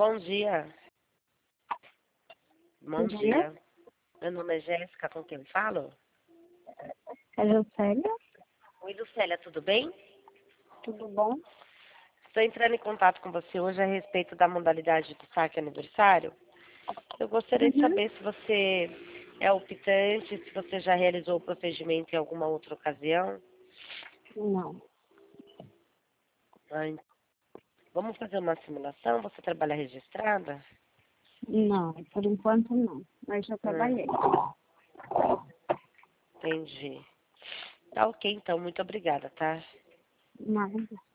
Bom dia. Bom Bom dia. dia. Meu nome é Jéssica, com quem eu falo? É Lucélia? Oi, Lucélia, tudo bem? Tudo bom? Estou entrando em contato com você hoje a respeito da modalidade do saque aniversário. Eu gostaria de Uhum. saber se você é optante, se você já realizou o procedimento em alguma outra ocasião. Não. Ai, vamos fazer uma simulação? Você trabalha registrada? Não, por enquanto não. Mas já trabalhei. Entendi. Tá ok, então. Muito obrigada, tá? Nada.